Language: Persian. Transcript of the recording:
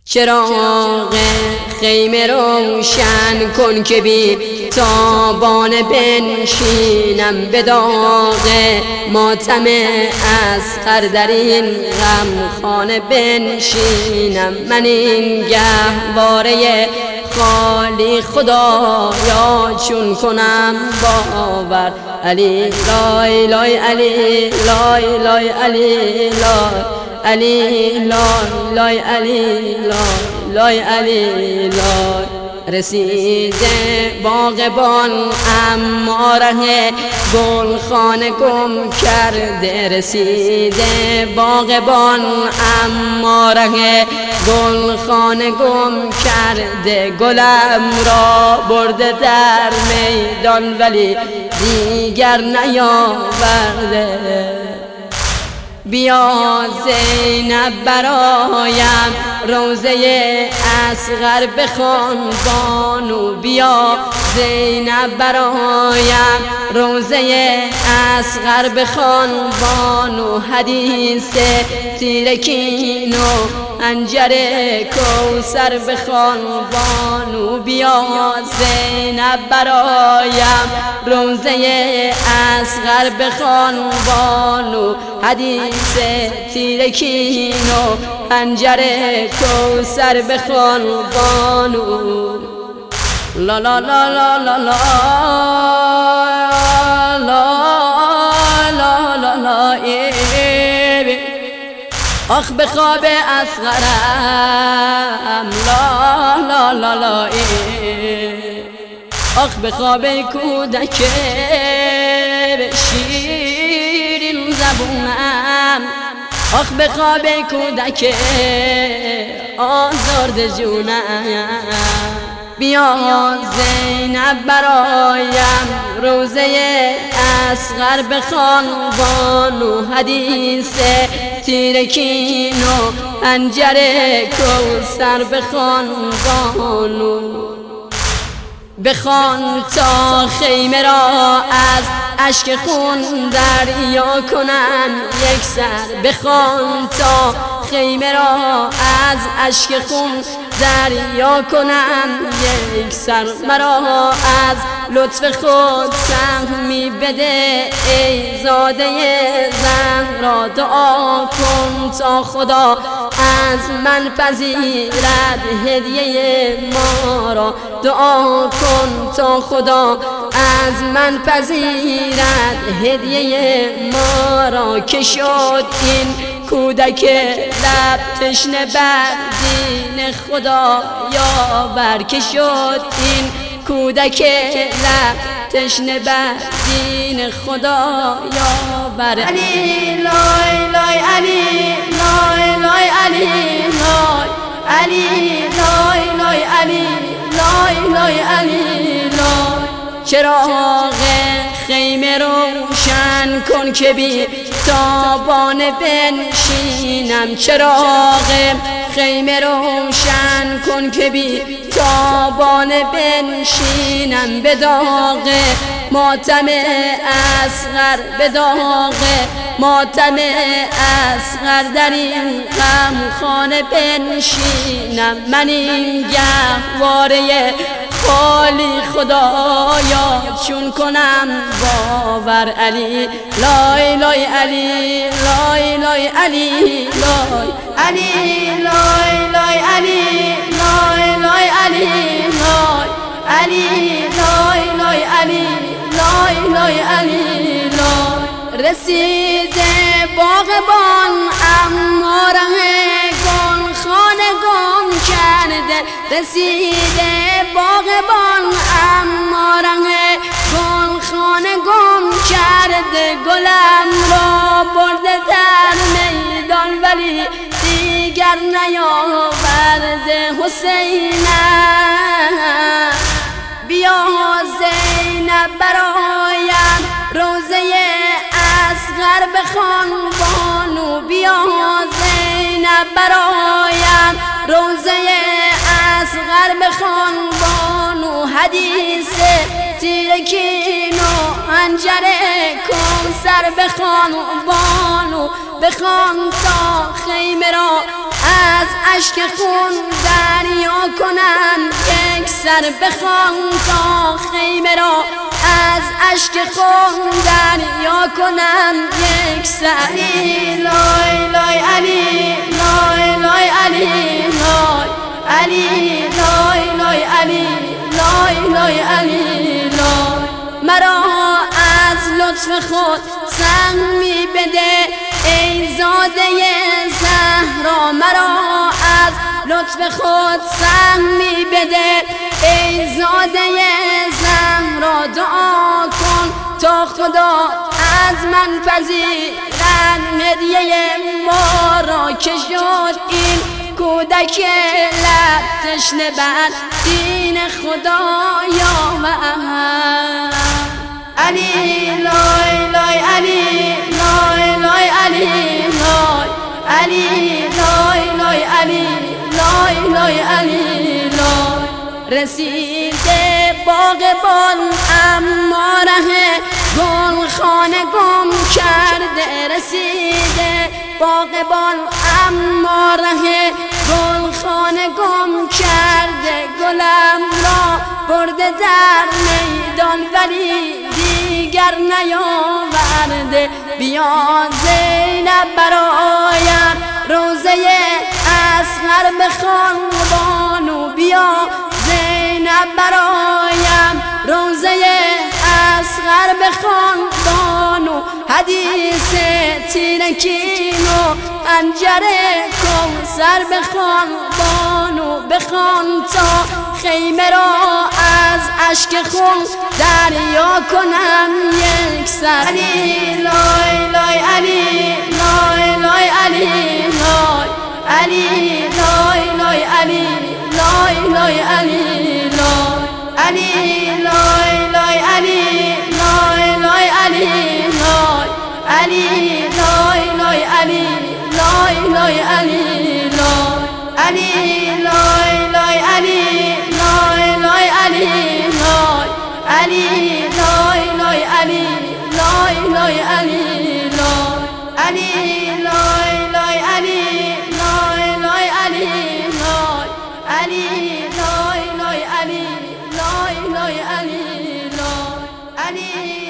چراغ خیمه روشن کن که بی تابانه بنشینم به داغ ماتم اصغر در این غمخانه بنشینم. من این گهواره خالی خدایا چون کنم باور علی لای لای علی لای لای علی لای علی لای لای علی لای لای علی لای. رسیده باغبان اما ره گلخانه گم کرده، رسیده باغبان اما ره گلخانه گم کرده. گلم را برده در میدان ولی دیگر نیاورده. بیا زینب برایم روزه اصغر بخوان بانو، بیا زینب برایم روزه اصغر بخوان بانو. حدیث تیرکین و انجر کوثر بخوان بانو. بیا زینب برایم روزه اصغر بخوان بانو. حدیث تیرکین و انجر کوثر بخوان بانو. لا لا لا لا لا لا لا لا لا آخ به خواب اصغرم لا لا لا لا آخ به خواب کودک شیرین زبونم، آخ به خواب کودک آزرده جونم. بیا زینب برایم روزه اصغر بخوان بانو. حدیث تیرکین و انجر کوثر بخوان بانو. بخوان تا خیمه را از اشک خون دریا کنم یک سر. بخوان تا خیمه را از اشک خون دریا کنم یک سر. مرا از لطف خود سهمی بده ای زاده زهرا. دعا کن تا خدا از من پذیرد هدیه ما را. دعا کن تا خدا از من پذیرد هدیه ما را. که شد این کودک لب تشنه بر دین خدا یاور. که شد این کودک لب تشنه بر دین خدا یاور. علی لای لای علی لای لای علی لای علی لای لای علی لای لای علی لای. چراغ خیمه روشن کن که بی تابانه بنشینم. چراغ خیمه روشن کن که بی تابانه بنشینم. به داغ ماتم اصغر، به داغ ماتم اصغر در این غمخانه بنشینم. من این گهواره خالی خدایا چون کنم باور علی لای لای علی لای لای علی لای علی لای لای علی لای لای علی لای علی لای لای علی لای لای علی لای. رسیده باغبان اما ره گلخانه گم کرده، رسیده باغبان اما ره گلخانه گم کرده. گلم را برده در میدان ولی دیگر نیاورده. حسینم بیا زینب برایم روزه اصغر بخوان بانو. بیا زینب برایم روزه اصغر بخوان بانو. حدیث تیرکین و انجر کوثر بخوان بانو. بخوان تا خیمه را از اشک خون دریا کنم یک سر بخوان تا خیمه را از اشک خون دریا کنم یک سر علی لای لای علی لای لای علی لای علی لای لای علی لای لای علی لای مرا از لطف خود سهمی بده ای زاده زهرا مرا از لطف خود سهمی بده ای زاده زهرا دعا کن تا خدا از من پذیرد هدیه ما را که شد این کودک لب تشنه بر دین خدایا و علی لای لای علی لای لای علی لای علی لای لای علی لای لای علی لای رسیده باغبان اما ره گلخانه گم کرده رسیده باغبان اما ره گلخانه گم کرده گلم را برده در میدان ولی دیگر نیاورده بیا زینب برایم روزه اصغر بخوان بانو بیا زینب برایم روزه اصغر بخوان بانو حدیث تیرکین و پنجره کوثر بخوان بانو بخوان تا خیمه را از اشک خون دریا کنم یک سر علی لای لای علی لای لای علی لای علی لای لای علی لای لای علی لای علی لای لای علی لای لای علی لای علی لای لای علی لای لای علی لای علی لای لای علی لای لای علی لای علی لای لای علی لای لای علی لای علی لای لای علی لای لای علی لای علی لای لای علی لای لای علی لای علی